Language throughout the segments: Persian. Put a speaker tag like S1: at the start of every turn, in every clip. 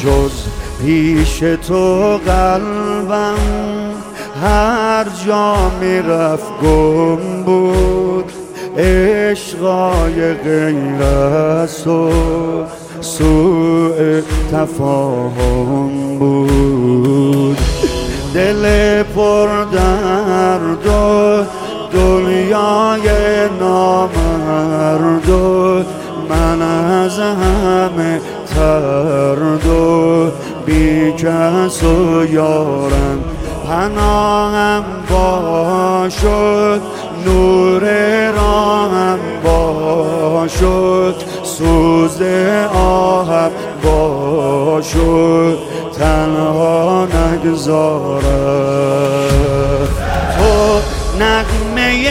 S1: جز پیش تو قلبم هر جا میرفت گم بود. عشقای غیر از تو سوء تفاهم بود. دل پر درد و دنیای نامرد و من از همه ترد و بی کس و یارم پناهم باشد. نور راهم باشد سوز آهم باشد تنها نگذارم. تو نغمه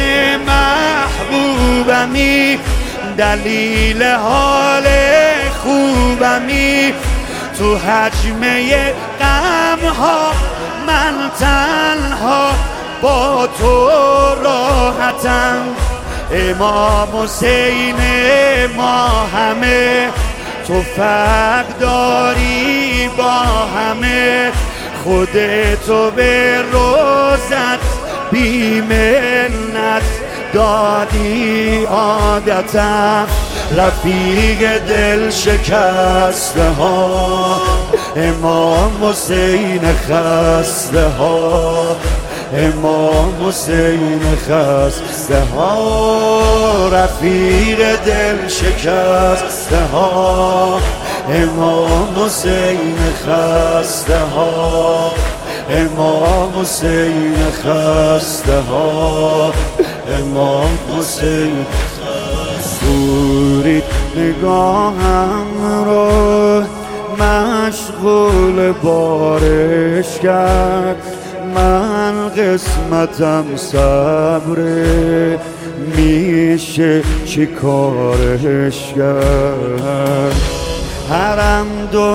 S1: محبوبمی دلیل حال خوبمی. تو حجمه غمها من تنها با تو راحتم. امام حسین ما همه تو فرق داری با همه. خودتو به روزت بی منت دادی عادتم. رفیق دل شکسته ها امام حسین خسته ها. امام حسین خسته ها رفیق دل شکسته ها. امام حسین خسته ها. امام حسین خسته ها. امام حسین سورید نگاهم رو مشغول بارش کرد. من قسمتم صبره میشه چی کارش کرد. هرم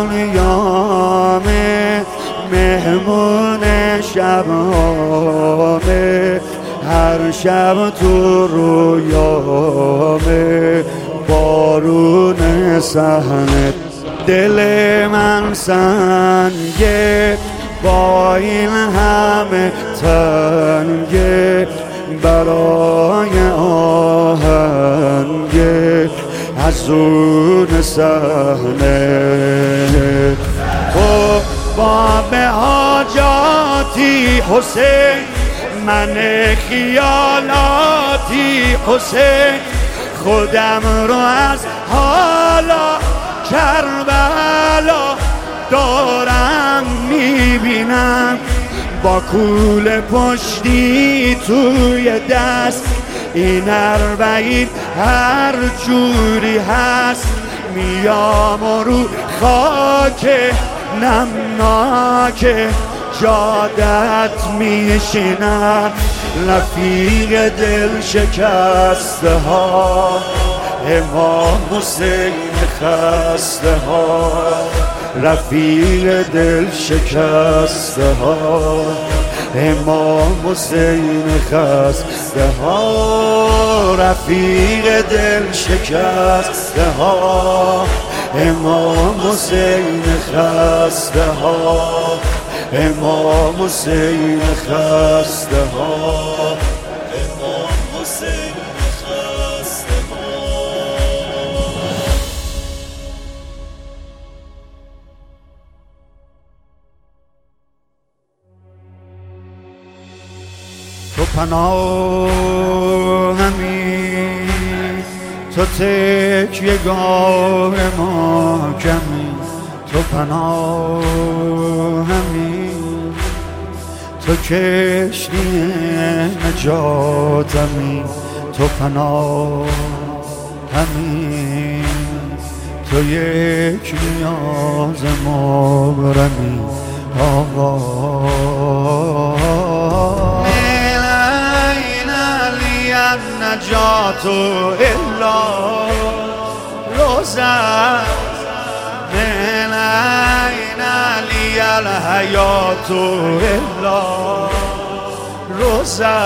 S1: دنیامه مهمون شبامه. هر شب تو رویامه بارون صحنه. دل من سنگه با این همه تنگه برای آهنگه از اون صحنه. تو باب حاجاتی حسین من خیالاتی حسین. خودم رو از حالا کربلا دارم میبینم. با کول پشتی توی دست این اربعین هر جوری هست. میام و رو خاک نمناک جادت میشینم. رفیق دل شکسته ها امام حسین خسته ها. رفیق دل شکسته ها امام حسین خسته ها. رفیق دل شکسته ها امام حسین خسته ها. امام حسین خسته ها. امام حسین خسته ها. تو پناهمی تو تکیه‌گاه محکمی. تو پناهمی تو کشتی نجاتمی. تو پناهمی تو یک نیاز مبرمی آقا. این علی النجات الا روزه من این علی الحیات الا روزه.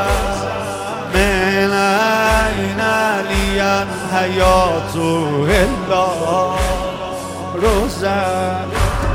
S1: من این علی الحیات الا روزه.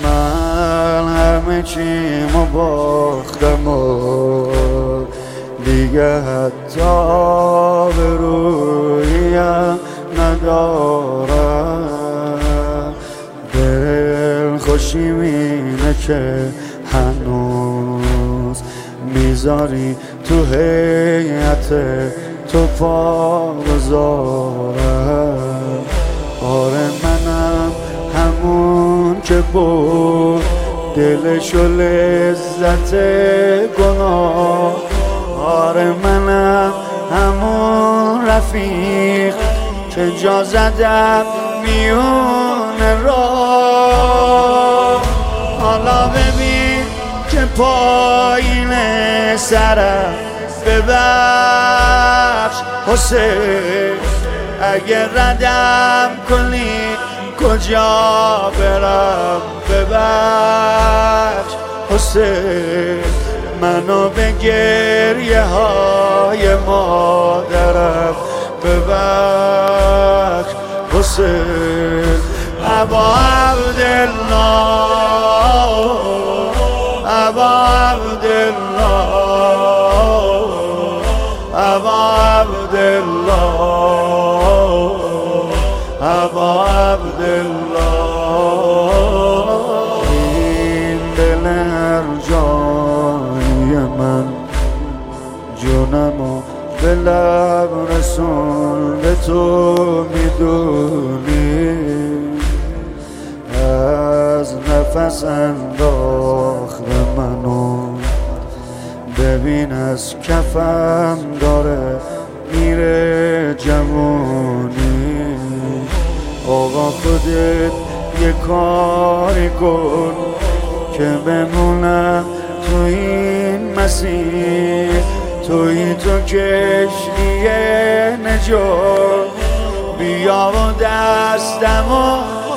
S1: من همه چیمو باختم و دیگه حتی به رویم ندارم. دل خوشیم اینه که هنوز میذاری تو هیئت تو پا بذارم. آره منم همون که بود دلشو لذت گناه. آره منم همون رفیق که جا زدم میون راه. حالا ببین که پایین سرم ببخش حسین، اگه ردم کنی کجا برم ببخش حسین. منو به گریه های مادرم ببخش حسین. ابا عبدالله، ابا عبدالله، ابا عبدالله، ابا عبدالله. این دل هر جای من جونمو به لب رسون به تو میدونی. از نفس انداخته منو ببین از کفم داره میره جوونی. آقا خودت یه کاری کن که بمونم تو این مسیر. توی تو کشتی نجات، بیا و دستمو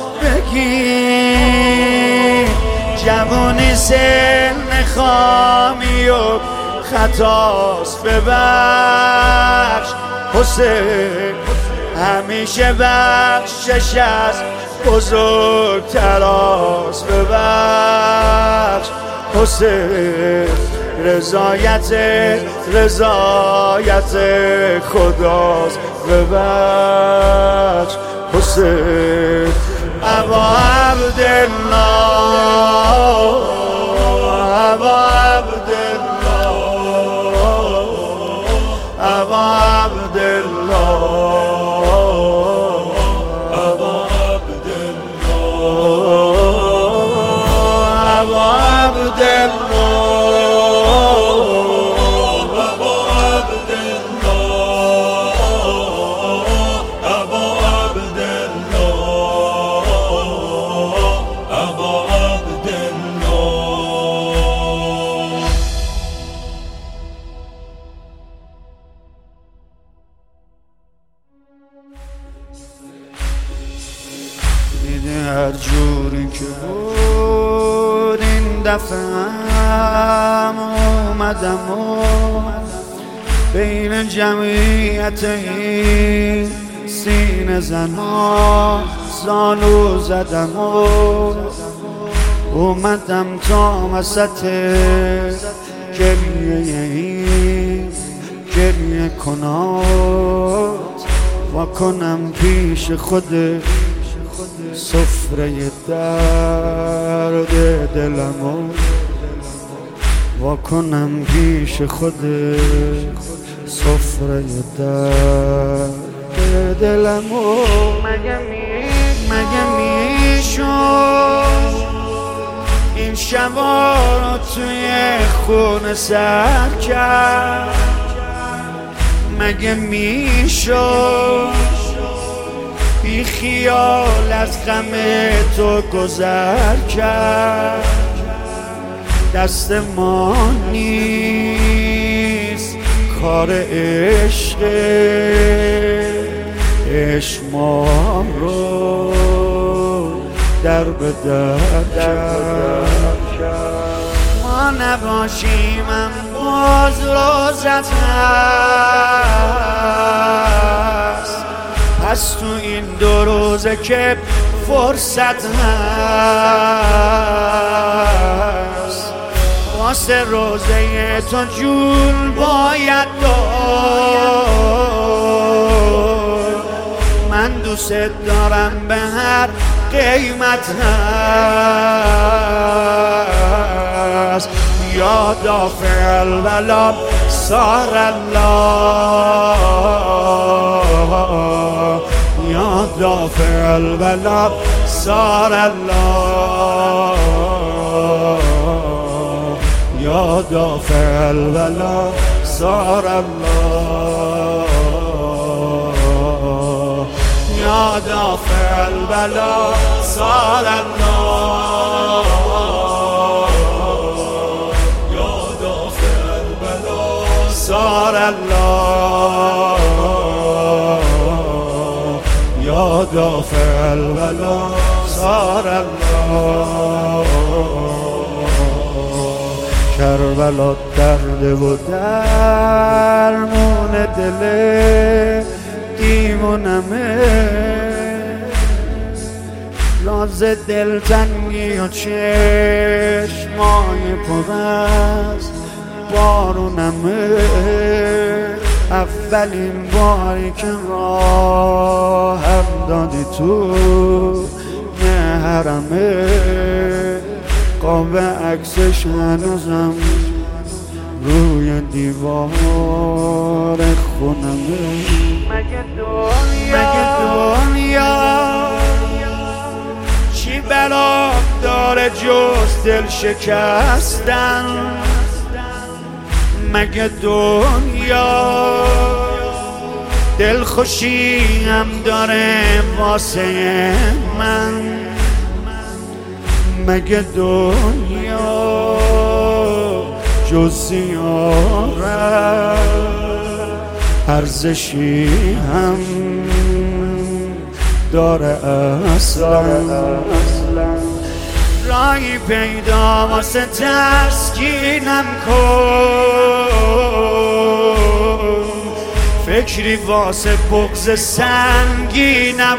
S1: بگیر. جوونی سن خامی و خطاست ببخش حسین. همیشه بخشش از بزرگتر است ببخش حسین. رضایت خداست ببخش حسین. ابا عبدالله، ابا عبدالله، ابا عبدالله، ابا عبدالله، ابا هر جوری که بود این دفعه هم اومدم و بین جمعیت این سینه زنا زانو زدم و اومدم تا وسط گریه این گریه کنات و کنم پیش خودت سفره درد دلمو و کنم پیش خودت سفره درد دلمو. مگه میشد این شبا رو توی خونه سر کرد؟ مگه میشد بی خیال از غم تو گذر کرد؟ دست ما نیست کار عشق ما رو در به در کرد. ما نباشیم باز روزت هست، پس تو این 2 روزه که فرصت هست واسه روزه تو جون باید داد. من دوست دارم به هر قیمت هست. یا دافع البلا صار الله، یا دافع البلا صار الله، یا دافع البلا صار الله، یا دافع البلا صار الله، یا دافع البلا صار الله، یا دافع البلا صار الله. کربلا درد و درمون دل دیوونمه، راز دلتنگی و چشمای پر از بارونمه. اولین باری که راهم دادی تو حرمه، قاب عکسش هنوزم روی دیوار خونمه. مگه دنیا چی بلا داره جز دل شکستن؟ مگه دنیا دلخوشی هم داره واسه من؟ مگه دنیا جز زیارت ارزشی هم داره اصلا؟ راهی پیدا واسه تسکینم کن، فکری واسه بغض سنگینم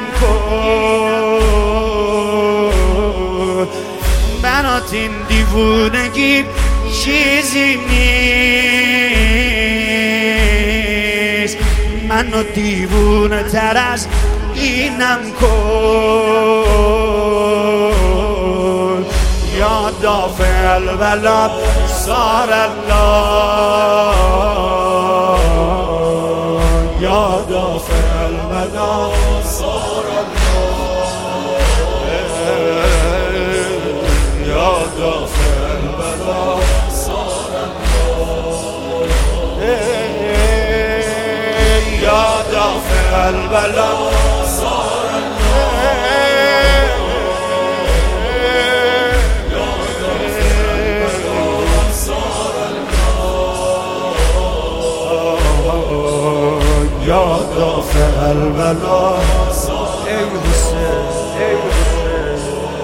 S1: کن. برات این دیوونگی چیزی نیست، منو دیوونه تر از اینم کن. یا دافع البلا صار الله، یا دافع البلا صار الله، یا دافع البلا صار الله، یا دافع البلا صار الله، یا دافع البلا. ای حسین، ای حسین.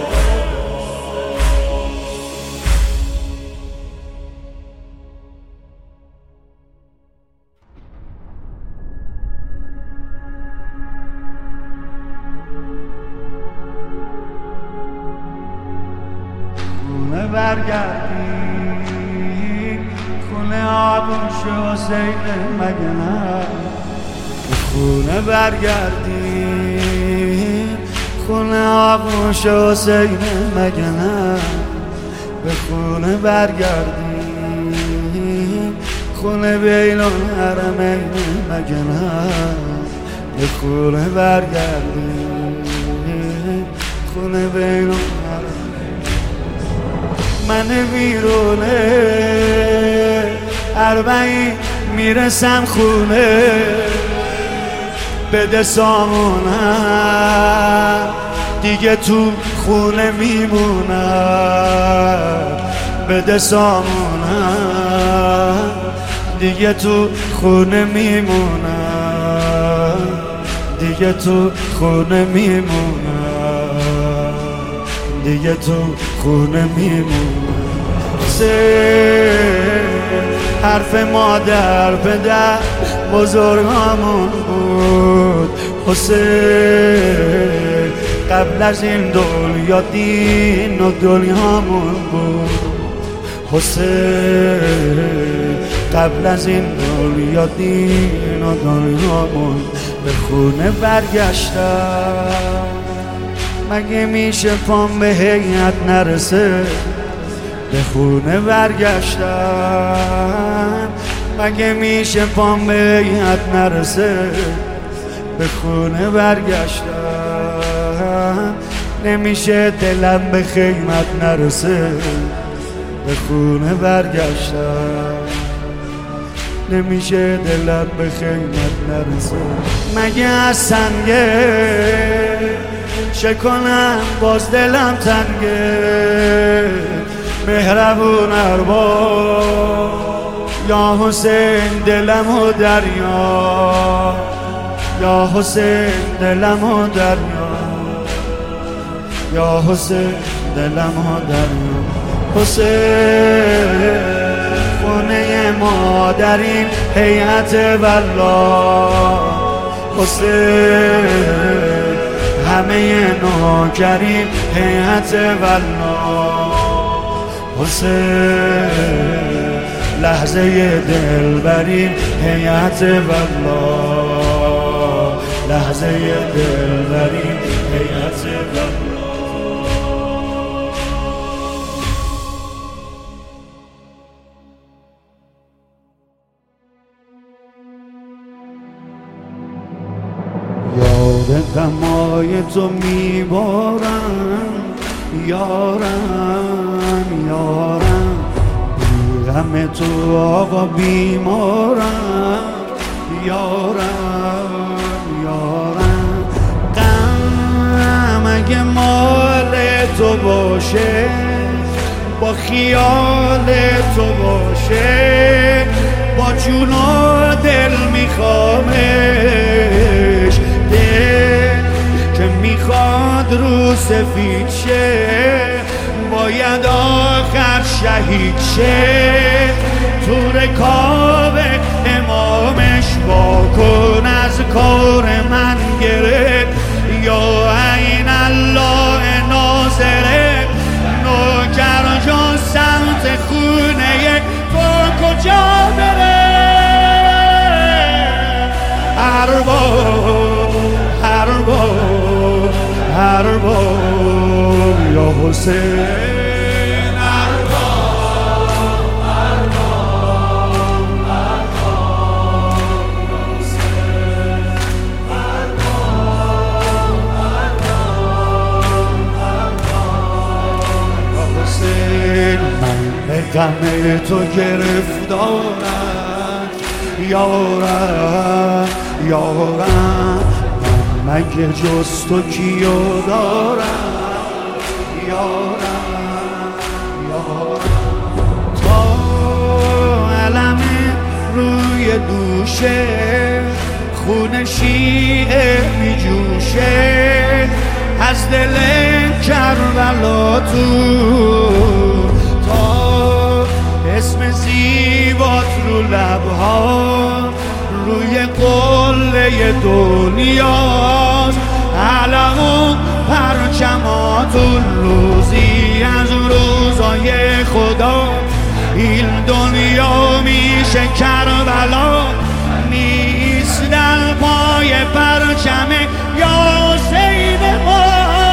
S1: خونه برگردی، خونه آغوش حسین مگه نه؟ خونه برگردی، خونه آغوش حسین مگه نه؟ به خونه برگردی، خونه بین الحرمین مگه نه؟ به خونه برگردی، خونه بین الحرمین. من بیرونه اربعین میرسم خونه، بده سامونم دیگه تو خونه میمونم، بده سامونم دیگه تو خونه میمونم، دیگه تو خونه میمونم، دیگه تو خونه میمونم. حرف مادر پدر بزرگامون بود حسین، قبل از این دنیا دین و دنیامون بود حسین قبل از این دنیا دین و دنیامون به خونه برگشتم. مگه میشه پام به هیئت نرسه به خونه برگشتم؟ مگه میشه پام به هیئت نرسه به خونه برگشتم؟ نمیشه دلم به خیمت نرسه به خونه برگشتم. نمیشه دلم به خیمت نرسه. مگه از سنگه چه کنم باز دلم تنگه؟ مهربون ارباب یا حسین دلم و دریا، یا حسین دلم و دریا، یا حسین دلم و دریا. حسین خونه ما در این هیئت والله، حسین همه نوکریم هیئت والله، حسین لحظه دل بریم هیئت والله، لحظه دل بریم هیئت والله. یاد غمای تو میبارم یارم، یارم بی غم تو آقا بیمارم یارم، یارم غم اگه مال تو باشه با خیال تو باشه با جون و دل میخوامش، دل که میخواد رو سفید شه باید آخر شهید شه. تو رکاب امامش واکن از کار من گرفت یا عین الله ناظره. نوکر جان سمت خونه تو کجا بره؟ ارباب ارباب ارباب یا حسین، غم تو گرفتارم یارم، یارم من مگه جز تو کیو دارم یارم، یارم تا علم روی دوشه خون شیعه می جوشه از دل کربلا تو، اسم زیبات رو لبها روی قله دنیاست. علم پرچمات روزی از روزای خدا این دنیا میشه کربلا. نیست در پای پرچم یا حسین ما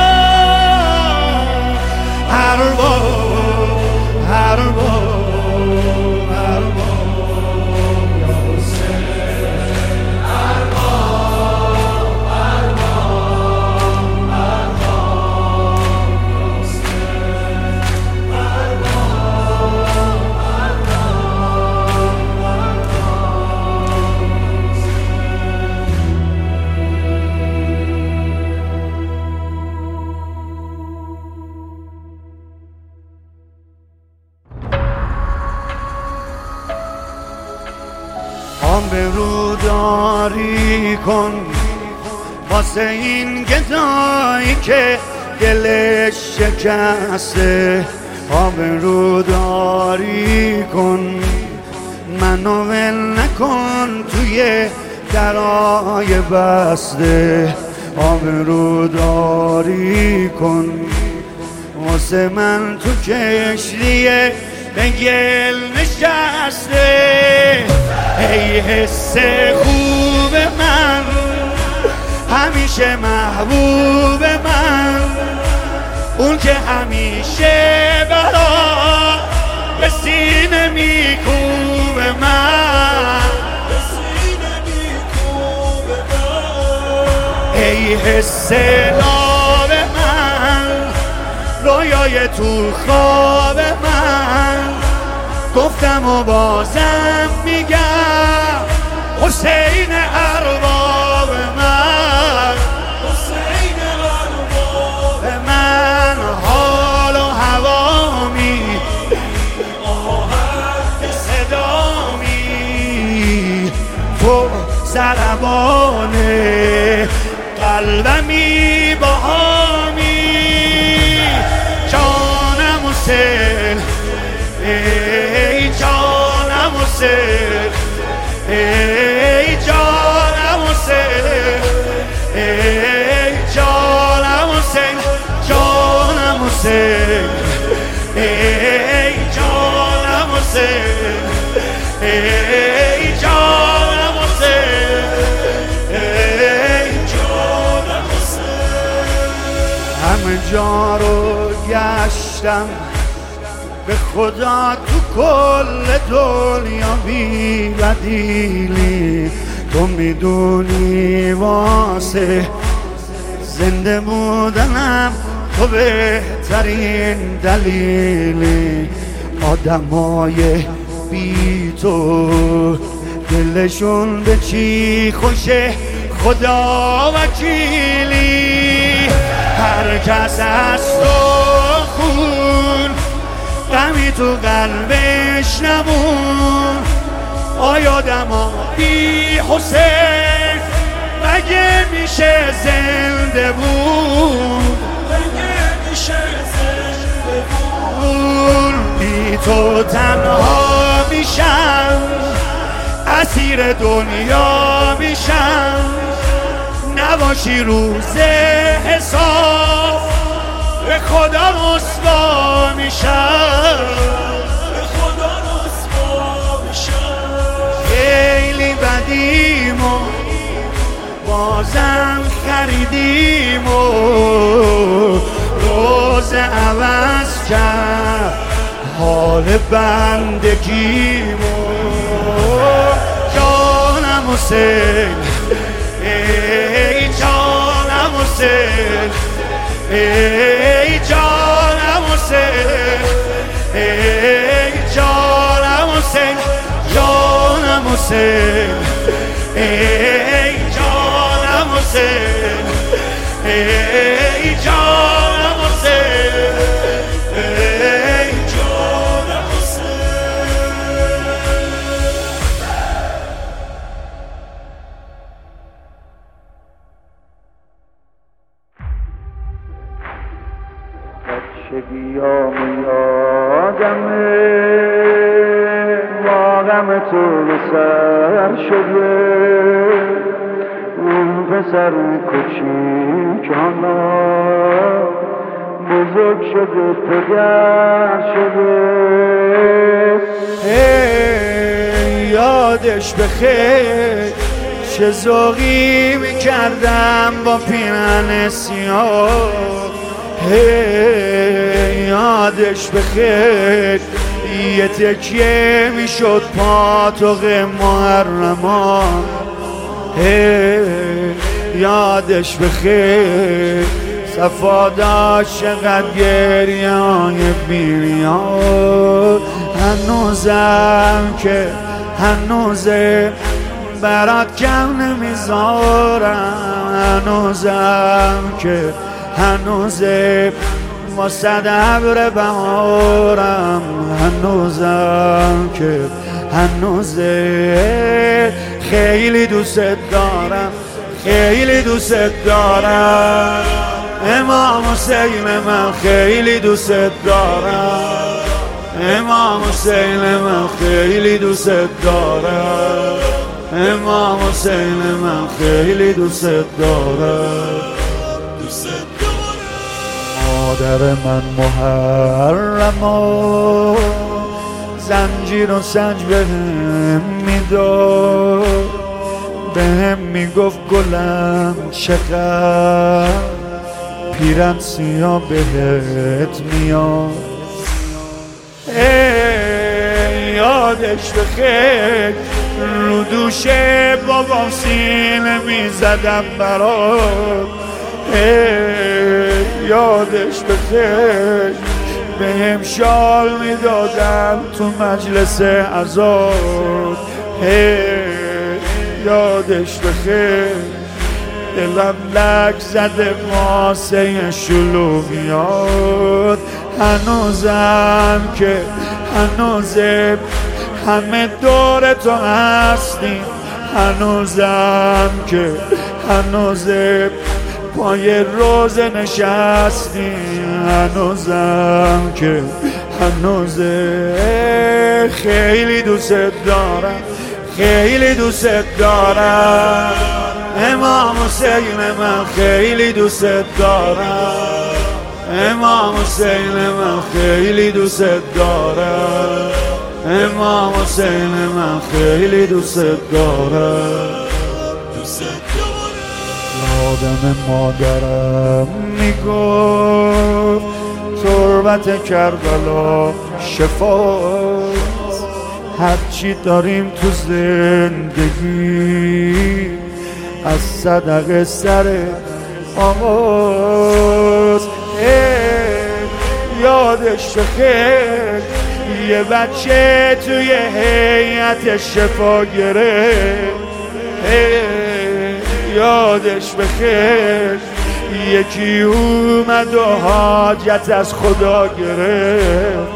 S1: ارباب ارباب آبروداری کن واسه این گدایی که دلش شکسته. آبروداری کن منو ول نکن توی درای بسته. آبروداری کن واسه من تو کشتی به گل نشسته. ای حس خوب من، همیشه محبوب من، اون که همیشه برا به سینه میکوب من. ای حس ناب من، رویای تو خواب من، گفتم و بازم میگم حسین ارباب من. حسین ارباب من، حال و هوامی، آهنگ صدامی، تو ضربانه قلبمی باهامی. جانم حسین، ای جانم حسین، ای جانم حسین، ای جانم حسین، جانم حسین، ای جانم حسین، ای جانم حسین، ای جانم حسین. همه جا رو گشتم به خدا، تو کل دنیا بی بدیلی. تو میدونی واسه زنده بودنم تو بهترین دلیلی. آدمای بی تو دلشون به چی خوشه خدا وکیلی. هر کس از تو خون غمی تو قلبش نمون. آیادما بی حسین مگه میشه زنده بود؟ مگه میشه زنده بود؟ بی تو تنها میشم، اسیر دنیا میشم. نباشی روز حساب به خدا رسوا میشم، به خدا رسوا میشم. خیلی بدیم و بازم خریدیم و روز عوض کرد حال بندگیم و جانم حسین، ای جانم حسین، ای جانم حسین، ای جانم حسین، جانم حسین، ای جانم حسین، ای جانم حسین، ای جانم حسین. بچگیام یادمه با غم تو سر شده. اون پسر کوچیک حالا بزرگ شده پدر شده. یادش بخیر چه ذوقی میکردم با پیرن سیاه. یادش بخیر یه تکیه میشد پاتوق محرمان. یادش بخیر صفا داشت چقدر گریه های بیریان. هنوزه برات کم نمیذارم. هنوزه ما صدبر بهارم. هنوزه خیلی دوست دارم، خیلی دوست دارم. امام حسین من خیلی دوست دارم. امام حسین من خیلی دوست دارم. امام حسین من خیلی دوست دارم. مادر من محرما زنجیر و سنج بهم میداد، بهم میگفت گلم چقدر پیرن سیاه بهت میاد. یادش بخیر رو دوش بابام سینه میزدم برات. یادش بخیر بهم شال میدادم تو مجلس عزاد. یادش بخیر دلم لک زده واسه شلوغیات. هنوزم که هنوزم همه دور تو هستیم، هنوزم که هنوزم پای روزه نشستیم، هنوزم که هنوزه خیلی دوست دارم، خیلی دوست دارم امام حسین، من خیلی دوست دارم امام حسین، من خیلی دوست دارم امام حسین، من خیلی دوست دارم. آدم مادرم میگفت تربت کربلا شفاست، هرچی داریم تو زندگی از صدقه سر آغاز. یادش بخیر یه بچه توی هیئت شفا گرفت. یادش بخیر یکی اومد و حاجت از خدا گرفت.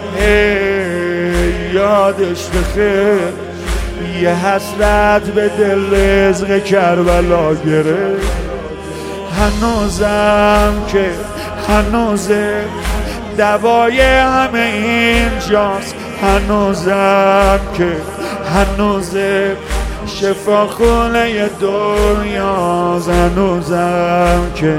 S1: یادش بخیر یه حسرت به دل رزق کربلا گرفت. هنوزم که هنوزه دوای همه اینجاست، هنوزم که هنوزه شفاخونه دنیاست، هنوزم که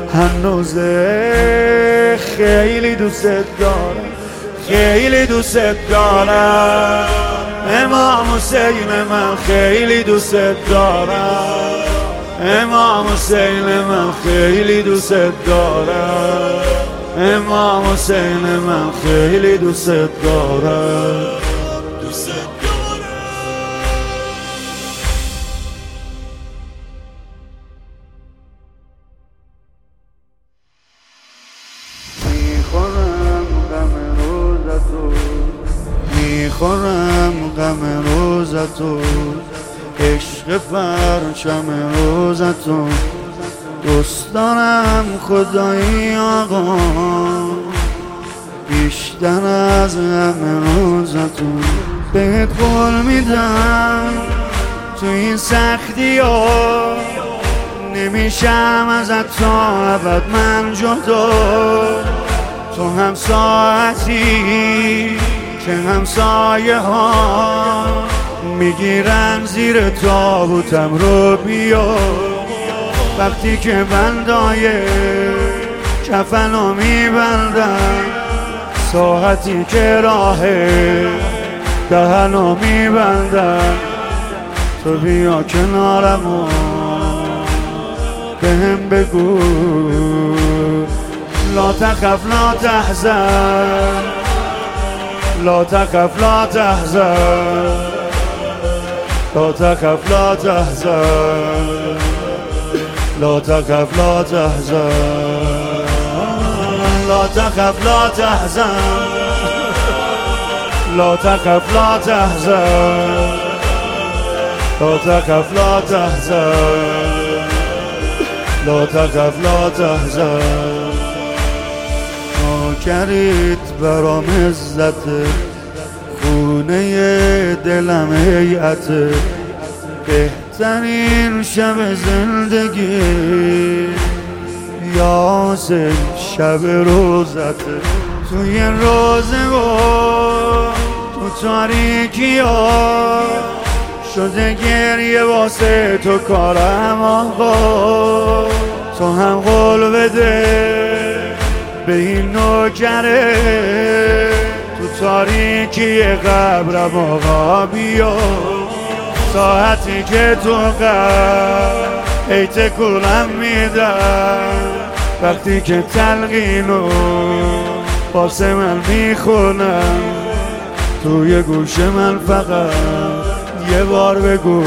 S1: هنوزه خیلی دوست دارم، خیلی دوست دارم امام حسین، من خیلی دوست دارم امام حسین، من خیلی دوست دارم امام حسین، من خیلی دوست دارم. میخورم غم روزتو، میخورم غم روزتو، عشق پرچم روزتو، دوست دارم خدایی آقا بیشتر از غم روزتو. بهت قول میدم تو این سختی ها نمیشم ازت تا ابد من جدا. تو هم ساعتی که همسایه ها میگیرن زیر تابوتم رو بیا. وقتی که بندای کفنو میبندم، ساعتی که راه دهنو میبندم، تو بیا کنارم و بهم بگو لا تخف لا تحزن، لا تخف لا تحزن، لا تخف لا تحزن، لا تخف لا تحزن، لا تخف لا تحزن، لا تخف لا تحزن، لا تخف لا تحزن، لا تخف لا تحزن. نوکریت برام عزت، خونه دلم هیئت، بهترین شب زندگی یا حسین شب روزت. توی روزگار تو تاریکی ها شده گریه واسه تو کارم آقا. تو هم قول بده به این نوکره تو تاریکی قبرم آقا بیا، ساعتی که تو قبر ای تکونم میدم، وقتی که تلقینو واسه من میخونم، توی گوش من فقط یه بار بگو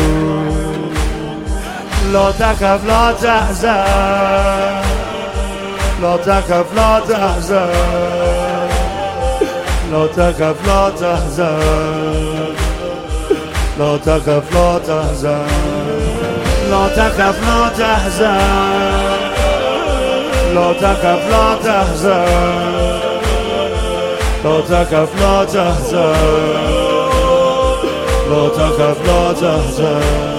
S1: لا تخف لا تحزن، لا تخف لا تحزن، لا تخف لا تحزن، لا تخف لا تحزن، لا تخف لا تحزن، لا تخف لا تحزن، لا تخف لا تحزن، لا تخف لا تحزن.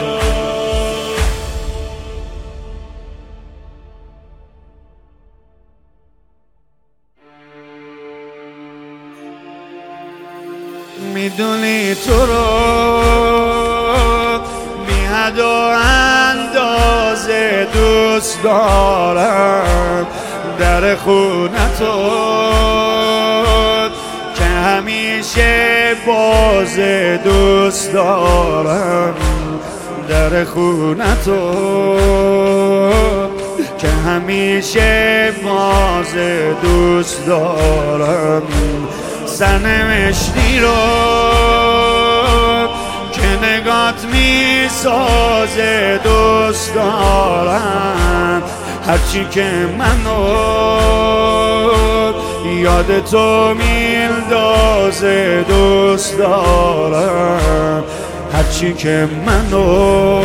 S1: میدونی تو رو بی حد و اندازه دوست دارم، در خونتو که همیشه باز دوست دارم، در خونتو که همیشه باز دوست دارم، سرنوشتی رو که نگات میسازه دوست دارم، هرچی که منو یاد تو میندازه دوست دارم، هرچی که منو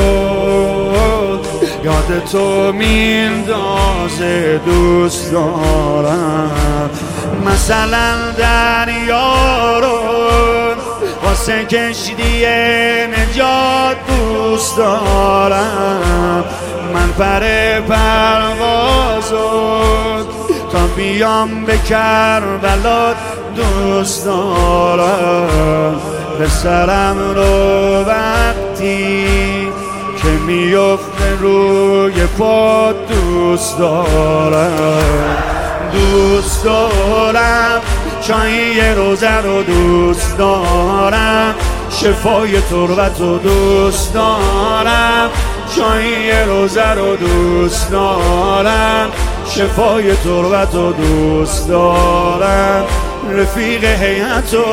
S1: یاد تو میندازه دوست دارم. مثلا دریا رو واسه کشتی نجات دوست دارم، من پر پروازو تا بیام به کربلا دوست دارم، پسرم رو وقتی که میفته روی پا دوست دارم، دوست دارم چای روزه رو دوست دارم، شفای تربت رو دوست دارم، چای روزه رو دوست دارم، شفای تربت رو دوست دارم، رفیق هیئت و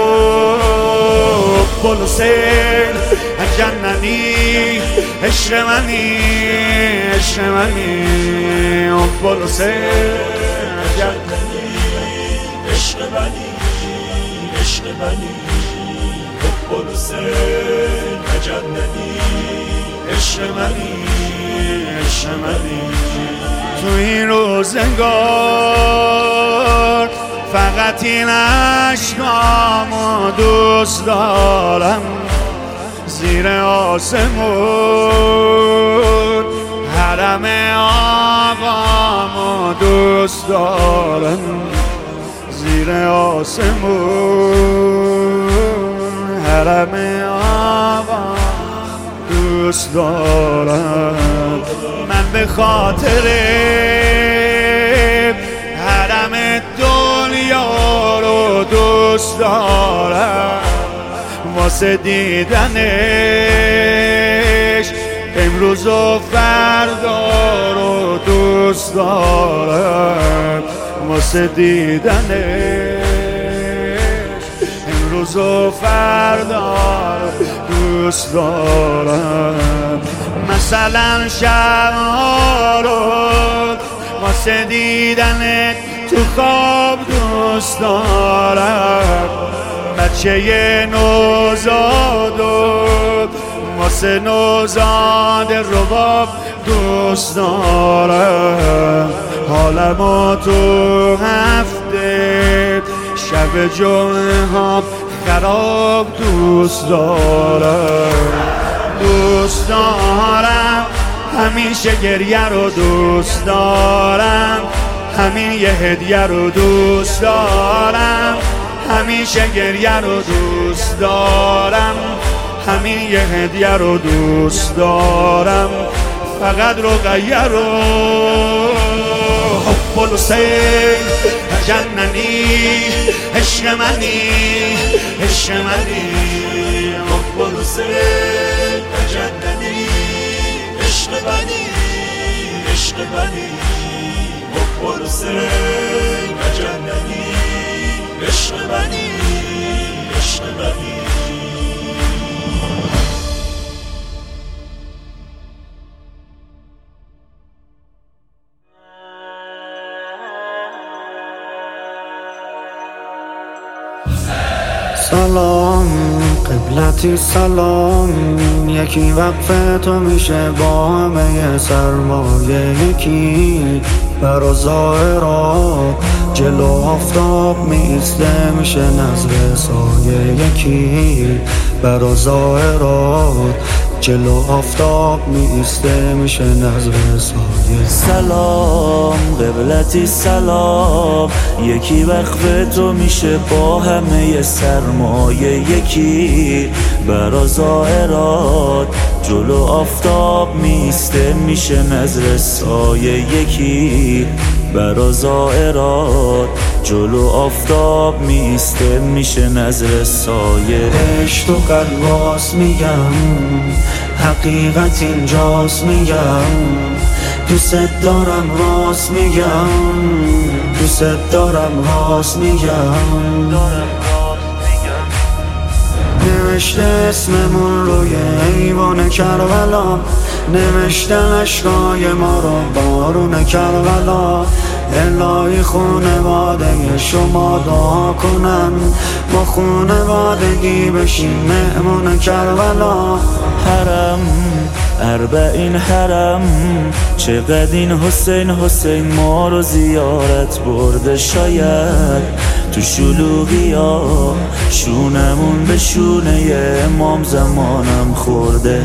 S1: بلو سیل جننی، عشق منی عشق منی، بلو سیل جننی،
S2: عشق منی عشق منی، بلو سیل جننی، عشق منی عشق منی.
S1: تو این روزگار فقط این عشقامو دوست دارم، زیر آسمون حرم آقامو دوست دارم، زیر آسمون حرم آقا دوست دارم، من به خاطر حرم دنیا رو دوست دارم، واسه دیدنش امروز و فردا رو دوست دارم، واسه دیدنش امروز و فردا رو دوست دارم، مثلا شبها رو واسه دیدنت تو خواب دوست دارم، بچه نوزاد و واسه نوزاد رباب دوست دارم، حالمو تو هفته شب جمعه ها خراب دوست دارم، دوست دارم همیشه گریه رو دوست دارم، همین یه هدیه رو دوست دارم، همیشه گریه رو دوست دارم، همین یه هدیه رو دوست دارم، فقط رقیه رو حب الحسین جننی، عشق عشق منی عشق منی
S2: حب حسین نجننی عشق منی عشق منی حب حسین نجننی عشق منی عشق منی
S1: سلام قبلتی سلام یکی وقف تو میشه با همه سرمایه یکی برا ظاهرات جلو آفتاب میسته میشه نظر سایه یکی برا ظاهرات جلو آفتاب میسته میشه نظر سایه
S3: سلام قبلتی سلام یکی وقف تو میشه با همه سرمایه یکی برا ظاهرات جلو آفتاب میسته میشه نظر سایه یکی برا ظاهرات جلو آفتاب میسته میشه نظر سایه
S1: عشق و قلواس میگم حقیقت اینجاست میگم دوست دارم راست میگم دوست دارم راست میگم نوشته اسممون روی ایوان کربلا نوشته عشقای ما رو بارون کربلا الهی خونواده شما دعا کنن ما خونوادگی بشیم مهمون کربلا
S3: حرم اربعین حرم چقدر این حسین حسین ما رو زیارت برده شاید تو شلوغی ها شونمون به شونه امام زمانم خورده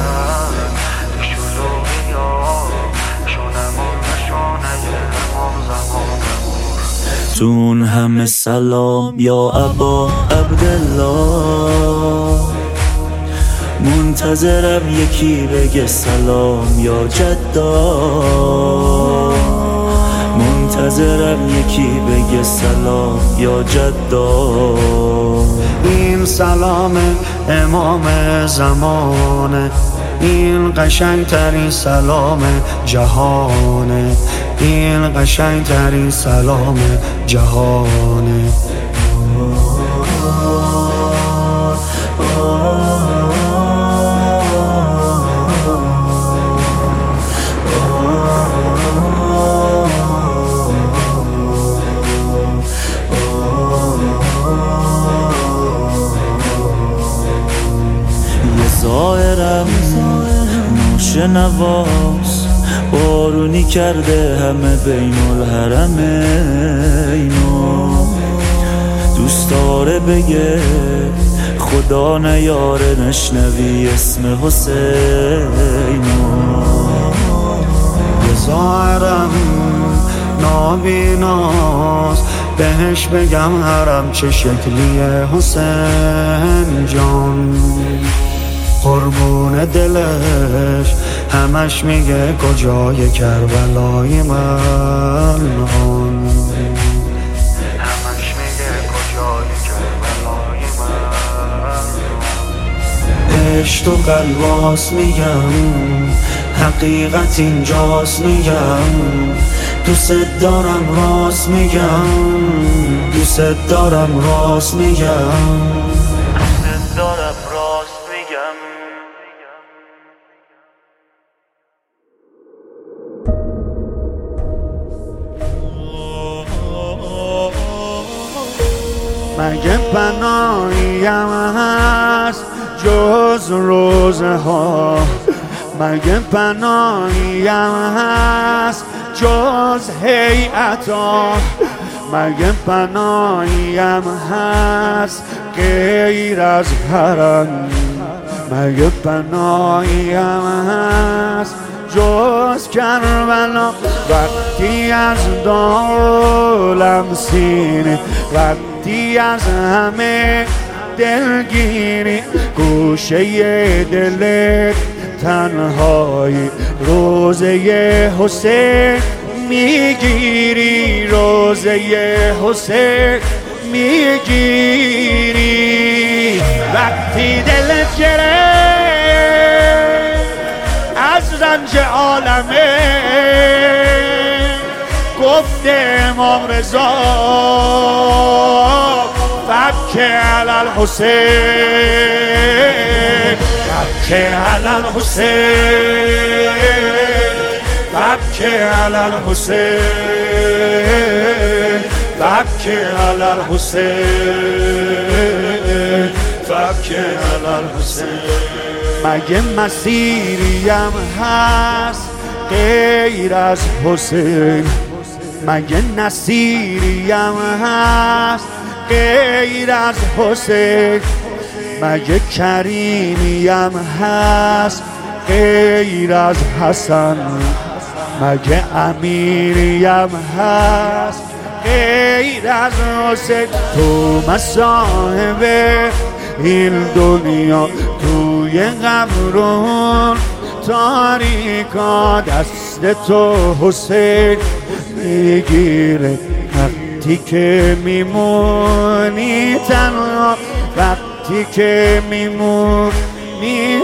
S3: تو اون همه سلام یا ابا عبدالله منتظرم یکی بگه سلام یا جدا منتظرم یکی بگه سلام یا جدا
S1: این سلام امام زمانه این قشنگترین سلام جهانه این قشنگترین سلام جهانه
S3: ظاهرم ناشنواس بارونی کرده همه بین الحرمینو دوست داره بگه خدا نیاره نشنوی اسم حسینو
S1: ظاهرم نابیناست بهش بگم حرم چه شکلیه حسین جان قربون دلش همش میگه کجای کربلای من همش میگه کجای کربلای من عشق و قلواس میگم حقیقت اینجاست میگم دوست دارم راست میگم دوست دارم راست میگم
S3: دوست دارم راست میگم
S1: مگه پناهیم هست جز روزها مگه پناهیم هست جز هیئتا مگه پناهیم هست غیر از حرم مگه پناهیم هست جز کربلا وقتی از دولم سینه وقتی از همه دلگیری گوشه دلت تنهایی روزه حسین میگیری روزه حسین میگیری وقتی دلت گرفت از رنج عالمه گفت امام رضا فبک علی الحسین فبک علی الحسین فبک علی الحسین فبک علی الحسین فبک علی الحسین مگه مسیریم هست غیر از حسین مگه نصیریم هست غیر از حسین مگه کریمیم هست غیر از حسن مگه امیریم هست غیر از حسین تو مصاحب این دنیا توی قبرون تاریکا دست تو حسین میگیره وقتی که میمونی تنها وقتی که میمونی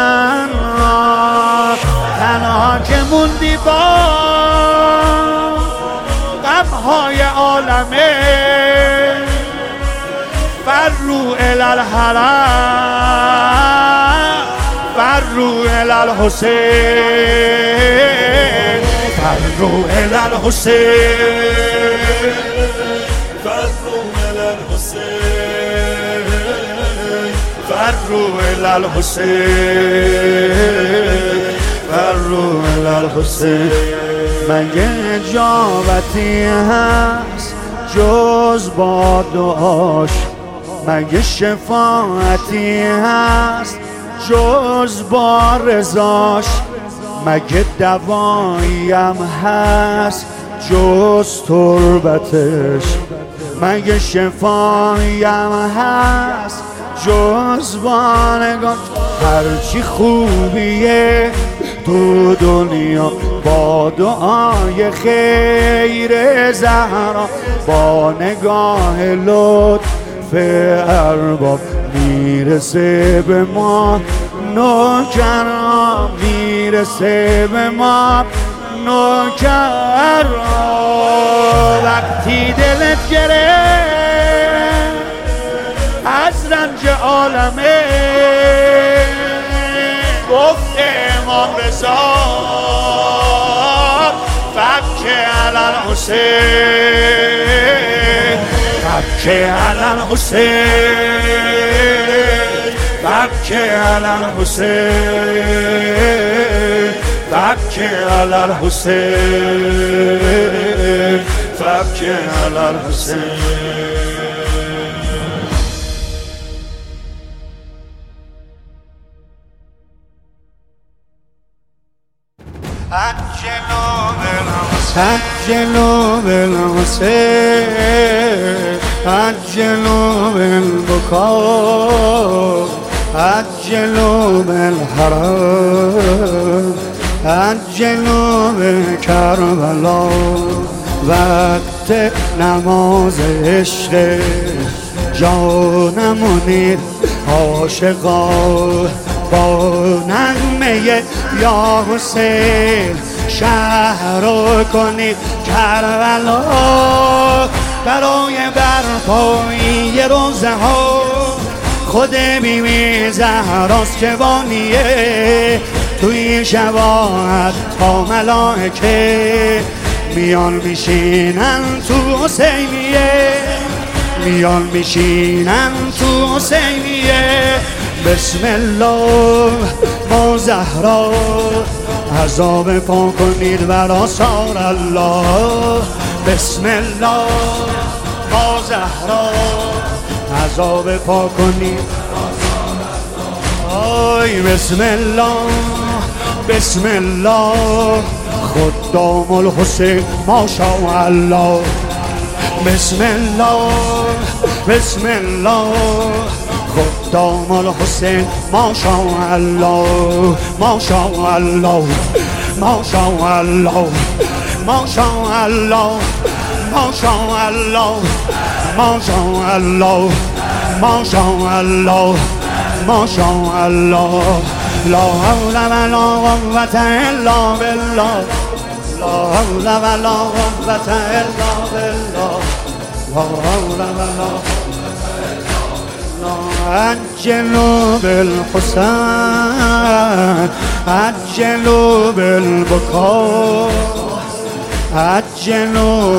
S1: تنها که موندی با غمهای عالمه فرو الی الحرم فرو الی الحسین فرو الی الحسین
S2: فرو الی الحسین
S1: فرو الی الحسین فرو الی الحسین مگه اجابتی هست جز با دعاش مگه شفاعتی هست جز با رضاش مگه دواییم هست جز تربتش مگه شفایم هست جز با نگاه هرچی خوبیه تو دنیا با دعای خیر زهرا با نگاه لطف ارباب میرسه به ما نوکران میرسه به ما نوکران وقتی دلت گرفت از رنج عالمه گفت امام رضا فبک علی الحسین فبک علی الحسین فبک علی الحسین فبک علی الحسین فبک علی الحسین عجلوا بالحسين عجلوا بالبكاء عجلوا بالحرام عجلوا بكربلاء وقت نماز عشق جان منیر عاشقا با نغمه یا حسین شهر رو کنید کربلا برای برپایی روزه ها خود بیبی زهراست که بانیه توی شباهت تا ملائکه میان میشینن تو حسینیه میان میشینن تو حسینیه بسم الله با زهرا عذاب پا کنید بر آثار الله بسم الله با زهرا عذاب پا کنید آی بسم الله بسم الله خدام الحسین ماشاءالله بسم الله بسم الله خدام الحسین ماشاءالله ماشاءالله ماشاءالله ماشاءالله ماشاءالله ماشاءالله ماشاءالله ماشاءالله لا حول ولا قوة الا بالله لا حول ولا قوة الا بالله لا حول ولا عجلوا بالحسين عجلوا بالبكاء عجلوا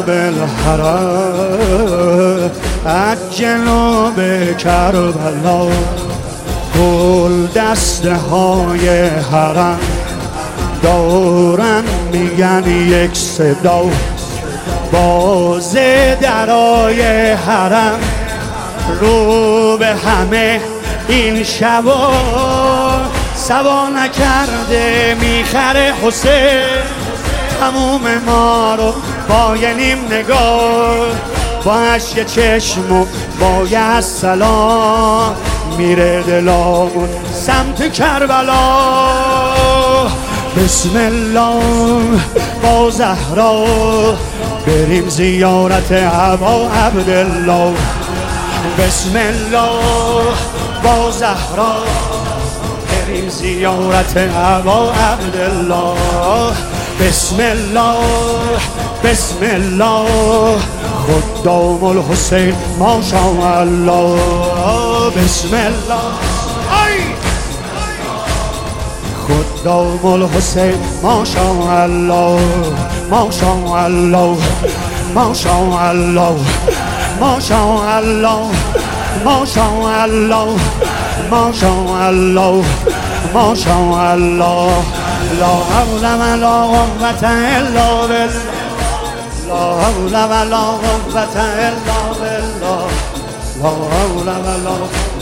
S1: بالحرام عجلوا بکربلا گل دسته های حرم دارن میگن یک صدا باز درای حرم رو به همه این شبا سوا نکرده میخره حسین تموم ما رو با یه نیم نگاه با عشق چشم و با یه سلام میره دلامون سمت کربلا بسم الله با زهرا بریم زیارت ابا عبدالله بسم الله با زهرا بریم زیارت ابا عبدالله بسم الله بسم الله خدام الحسین ماشاءالله بسم الله خدام الحسین ماشاءالله ماشاءالله ماشاءالله ماشاءالله ماشاءالله ماشاءالله ماشاءالله لا حول ولا قوة الا بالله لا حول ولا قوة الا بالله لا حول ولا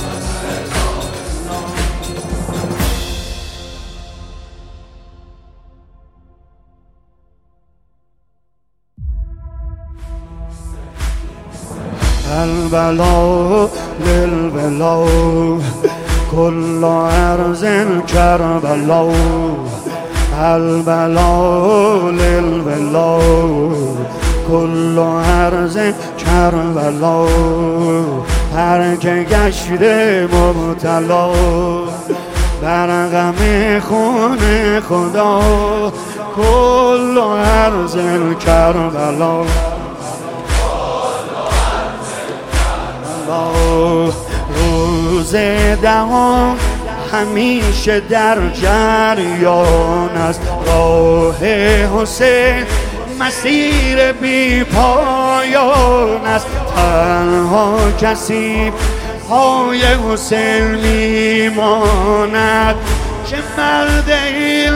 S1: البلا للبلا كل عرض كربلا البلا للبلا كل عرض کربلا هر که گشته مبتلا بر غم خون خدا كل عرض کربلا روز دهم همیشه در جریان است راه حسین مسیر بی پایان است تنها کسی پای حسین میماند که مرد این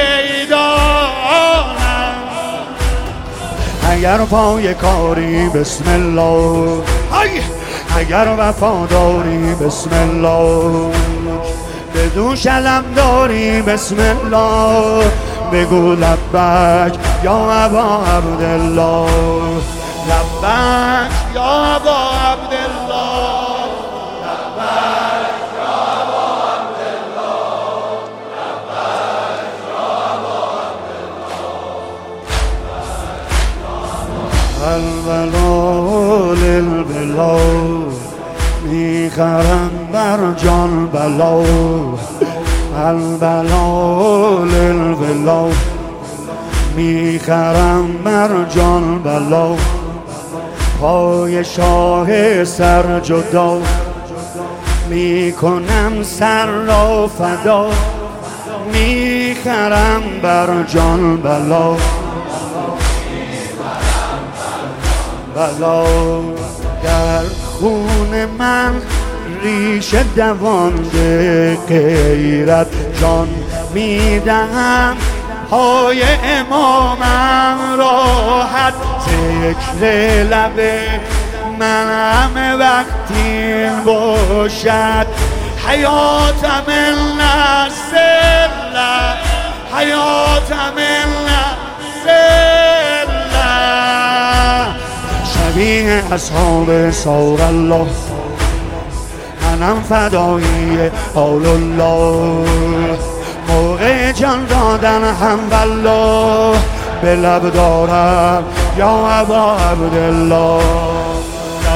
S1: میدان اگر پای کاری بسم الله اگر وفاداری بسم الله بدون شلم داری بسم الله بگو لبک یا ابا عبدالله لبک یا ابا عبدالله لبک یا ابا عبدالله لبک یا ابا عبدالله البلا للبلا میخرم بر جان بلا البلا للبلا میخرم بر جان بلا پای شاه سر جدا میکنم سر را فدا میخرم بر جان بلا بلا در خون من ریشه دوانده غیرت جان میدهم پای امامم راحت ذکر لب من همه وقتی باشد حیاتم النسل حیاتم النسل شبیه اصحاب سار الله منم فدایی آل الله موقع جان دادن هم والله به لب دارم یا ابا عبدالله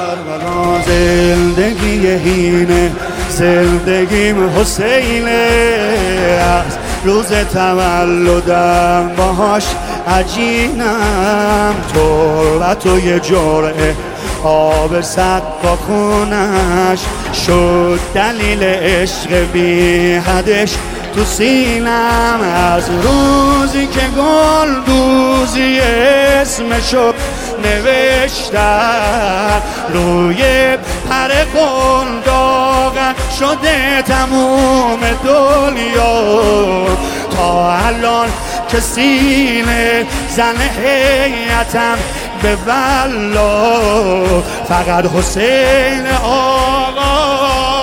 S1: کربلا زندگی هینه زندگیم حسینه از روز تولدم باهاش عجینم تربت و یه جرعه آب صد با خونش شد دلیل عشق بی حدش تو سینم از روزی که گل دوزی اسمشو نوشتم روی پر قنداقم شده تموم دنیا تا الان که سینه زن هیئتم به والله فقط حسین آقا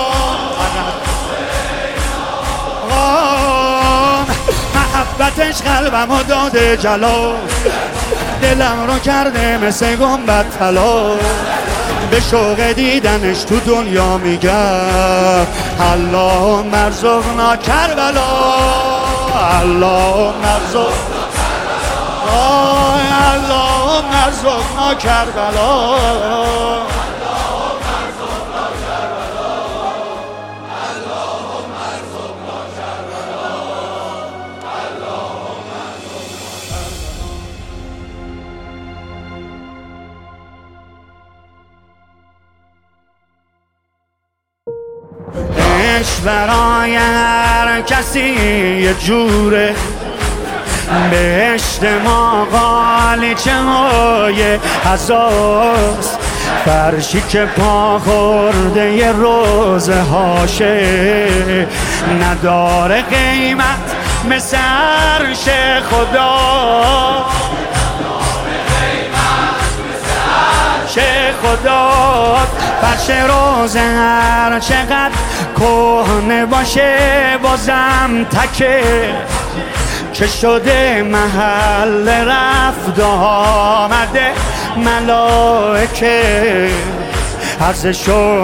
S1: محبتش قلبمو داده جلال دلم رو کرده مثل گنبد طلا به شوق دیدنش تو دنیا میگم اللهم ارزقنا کربلا اللهم ارزقنا اللهم ارزقنا کربلا عشق برای هر کسی یه جوره بهشت ما قالیچه های حساس فرشی که پا خورده یه روزه هاشه نداره قیمت مثل عرش خدا خدا فرش روزه هر چقدر کهنه باشه بازم تکه که شده محل رفت آمده ملائکه ارزش و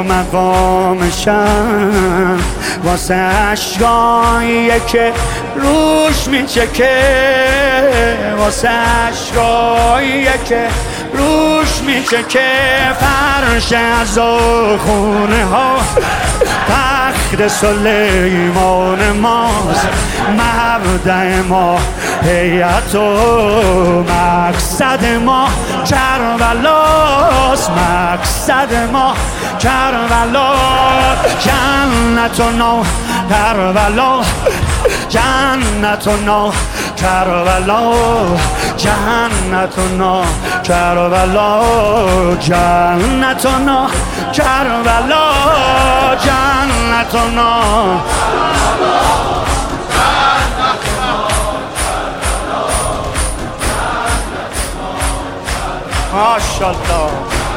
S1: مقامشم واسه عشقاییه که روش میچکه واسه عشقاییه که روش میچکه فرش از خونه ها تخت سلیمان ماست مبدأ ما هیئت و مقصد ما کربلاست مقصد ما کربلا جنتنا کربلا جنتنا کربلا جنتنا کربلا جنتنا کربلا جنتنا ماشاءالله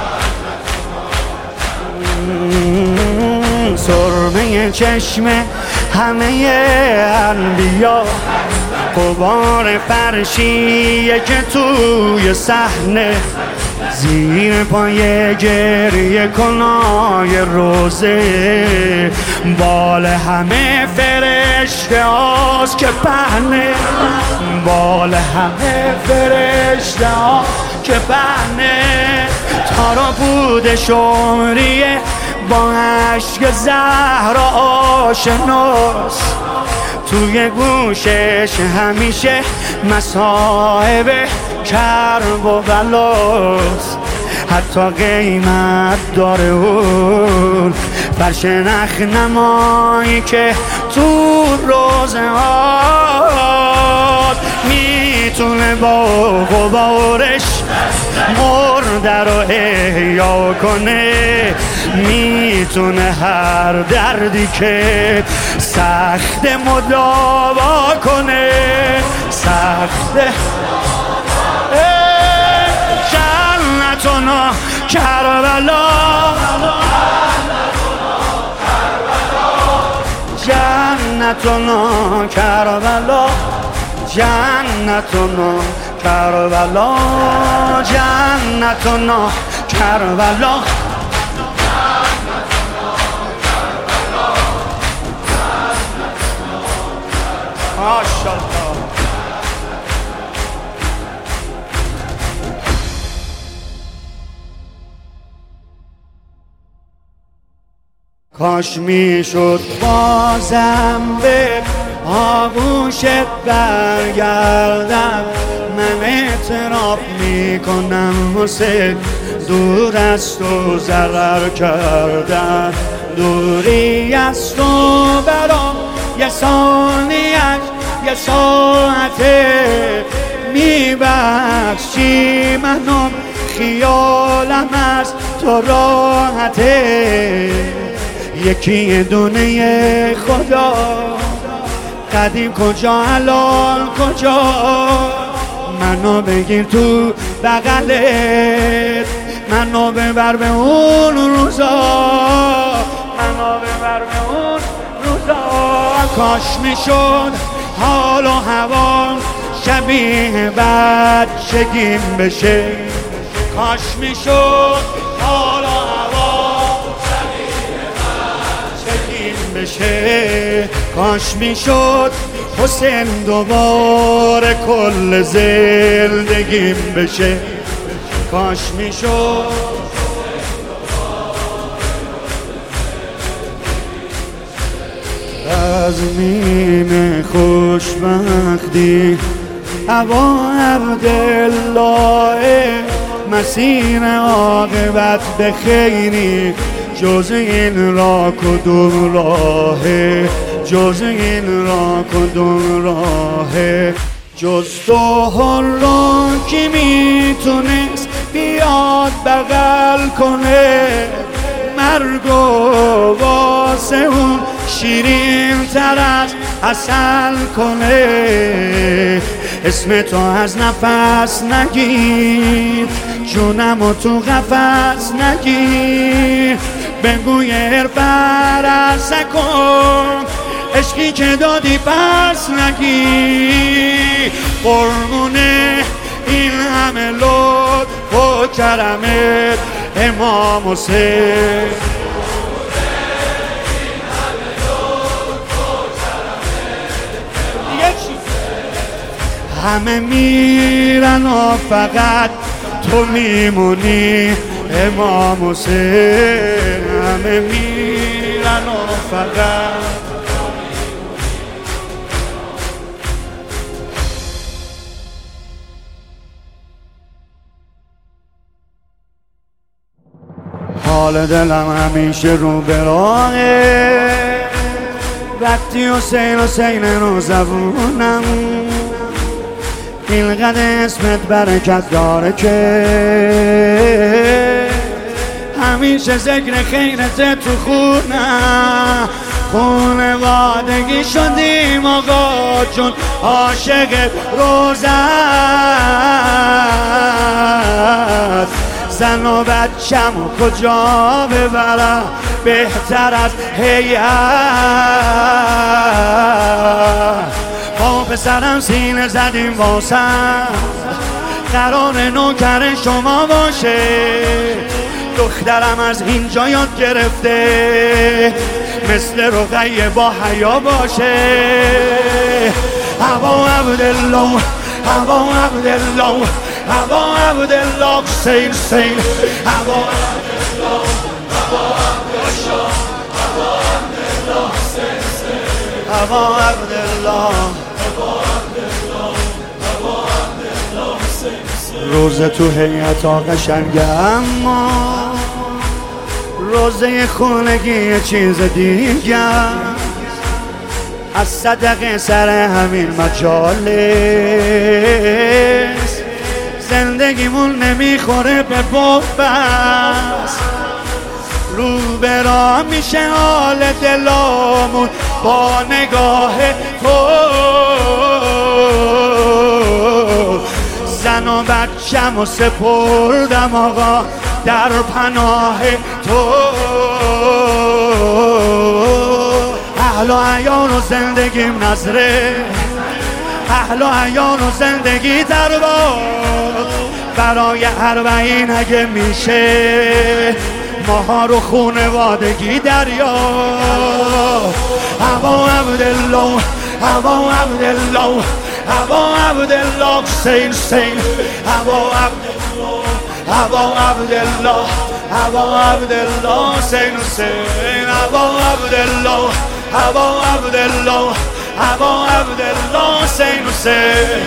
S1: سرمه چشم همه انبیا غبار فرشیه که توی صحنه زیر پای گریه کنای روزه بال همه فرشته هاست که پهنه بال همه فرشته ها که پهنه تارا بود شمریه با عشق زهرا آشناست توی گوشش همیشه مصائب کرب و بلاست حتی قیمت داره اون فرش نخنمایی که تو روزه هات میتونه با غبارش مرده رو احیا کنه میتونه هر دردی که سخت مداوا کنه سخت جنتنا کربلا جنتنا کربلا جنتنا کربلا جنتنا کربلا ماشاءالله کاش میشد بازم به آغوشت برگردم. من اعتراف میکنم حسین دور از تو ضرر کردم. دوری از تو برام یه ثانیه‌اش یه ساعته میبخشی منم خیالم از تو راحته. یکی دونه خدا قدیم کجا الان کجا منو بگیر تو بغلت منو ببر به اون روزا منو ببر به اون روزا. کاش میشد حال و هوا شبیه بچگیم بشه. کاش میشد حال و هوا شبیه بچگیم بشه. کاش میشد حسین دوباره کل زندگیم بشه. کاش میشد از میم خوشبختی هوا عبدالله مسیر عاقبت به خیری جز این را کدوم راهه جز این را کدوم راهه جز تو هر را کی میتونست بیاد بغل کنه مرگو واسه اون شیرین تر از عسل کنه. اسم تو از نفس نگیر جونمو تو قفس نگیر بگوی پرست کن عشقی که دادی پس نگیر. قربونه این همه لطف و کرمت امام حسین همه میرن و فقط تو میمونی امام حسین. همه میرن و فقط حال دلم همیشه رو به راهه وقتی حسین حسین رو زبونم اینقدر اسمت برکت داره که همیشه ذکر خیرت تو خونم. خونوادگی شدیم آقا جون عاشق روزت زن و بچه‌مو کجا ببرم بهتر از هیئت با پسرم سینه زدیم واسم قرار نوکر شما باشه. دخترم از اینجا یاد گرفته مثل رقیه با حیا باشه. هوا عبدالله هوا عبدالله هوا عبدالله حسین حسین هوا عبدالله هوا عبدالله هوا عبدالله حسین حسین هوا عبدالله روزه تو هیئتا قشنگه اما روزه خونگی یه چیز دیگه از صدقه سر همین مجالس زندگیمون نمیخوره به بوبس رو برا میشه حال دلامون با نگاه تو زن و بچه‌مو سپردم آقا در پناه تو اهل و عیان و زندگیم نظره اهل و عیان و زندگی در باد برای اربعین اگه میشه ماها رو خونوادگی دریا. هوا عبدالله هوا عبدالله هوا عبدالله حسین حسین هوا عبدالله هوا عبدالله ابا عبدالله حسین حسین ابا عبدالله ابا عبدالله ابا عبدالله حسین حسین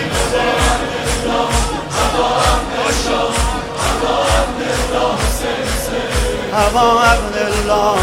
S1: ابا عبدالله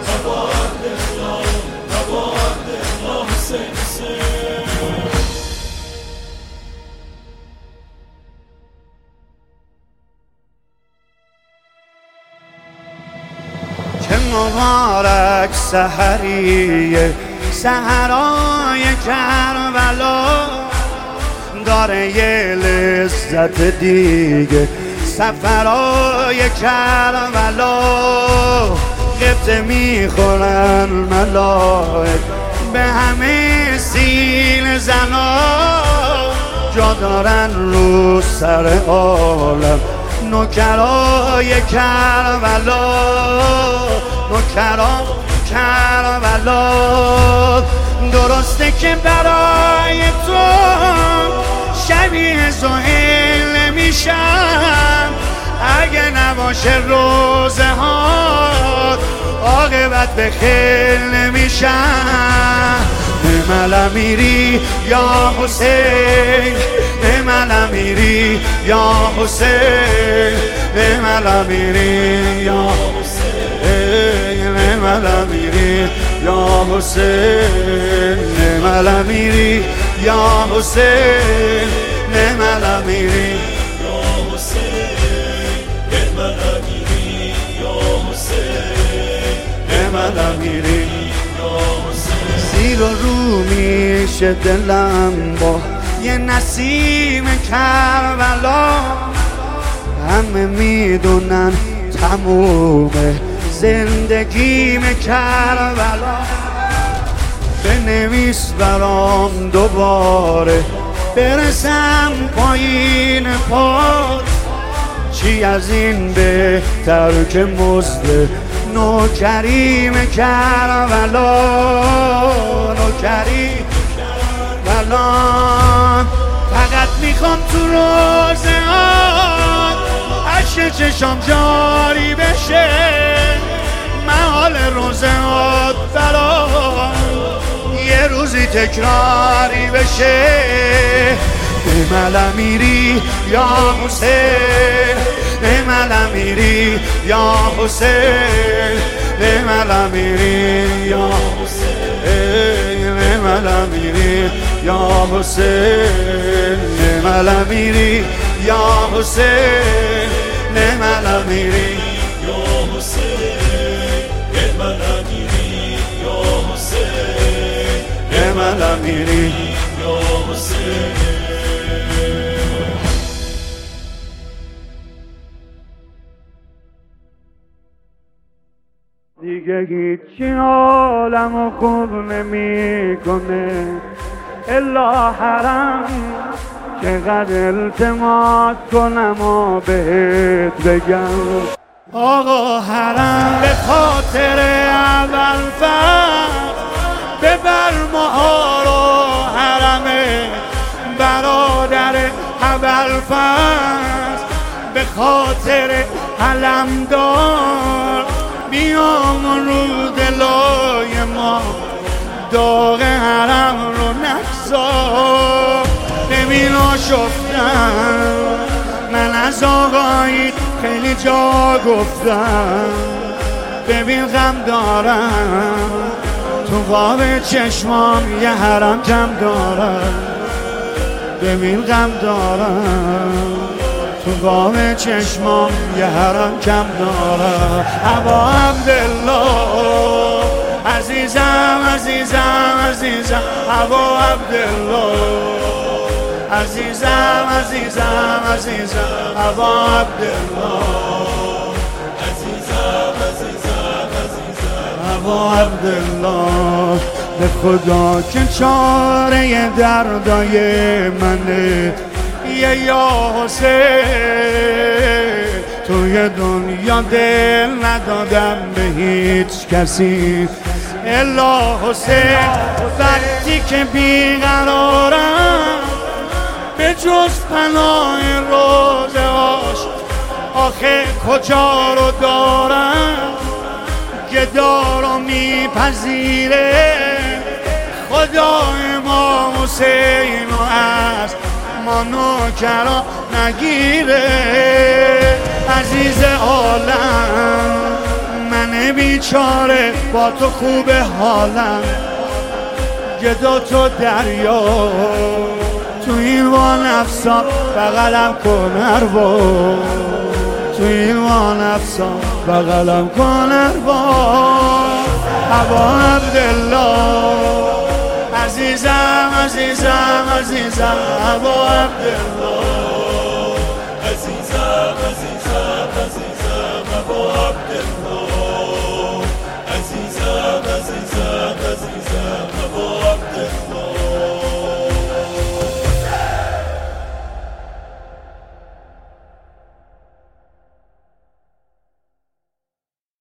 S1: چه مبارک سحریه سحرای کربلا داره یه لذت دیگه سفرای کربلا قبطه میخورن ملائک به همه سین زنا جا دارن رو سر عالم نوکرای کربلا نوکرای کربلا درسته که برای تو شبیه زحیل میشم اگه نباشه روزه ها عاقبت به خیر نمیشم نمال میری یا حسین نمال میری یا حسین نمال میری یا حسین نمال میری یا حسین نمال میری یا حسین نمال میری یا حسین نمال میری یا حسین نمال میری زیر و رو میشه دلم با یه نسیم کربلا همه میدونن تمومه زندگیم کربلا بنویس برام دوباره برسم پایین پاد چی از این بهتر که مزد نوکریم کربلا نوکریم کربلا فقط میخوام تو روزهات اشک چشام جاری بشه محال روزهات برام یه روزی تکراری بشه نمال میری یا حسین نمال میری یا حسین نمال میری یا حسین نمال میری یا حسین نمال میری یا حسین نمال میری یا حسین نمال میری یا حسین نمال میری یا حسین دیگه هیچی حالمو خوب نمیکنه الا حرم چقدر التماس کنم و بهت بگم آقا حرم به خاطر اول فرد ببر ماها رو حرمه برادر اول فرد به خاطر علمدار بیام رو دلای ما داغ حرم رو نگذار ببین آشفتم من از آقایی خیلی جا گفتم ببین غم دارم تو قاب چشمام یه حرم کم دارم ببین غم دارم تو قاب چشمام یه حرم کم دارم ابا عبدالله عزیزم عزیزم عزیزم ابا عبدالله عزیزم عزیزم عزیزم ابا عبدالله عزیزم عزیزم عزیزم ابا عبدالله به خدا که چاره دردای منه یا حسین توی دنیا دل ندادم به هیچ کسی الا حسین وقتی که بیقرارم به جز پناه روزهاش آخه کجا رو دارم گدا رو میپذیره خدای ما حسین و از ما نوکرا نگیره عزیز عالم من بیچاره با تو خوب حالم گدا تو دریا تو این وانفسا بغلم کن اربا تو این وانفسا بغلم کن اربا ابا عبدالله عزیزم عزیزم عزیزم ابا عبدالله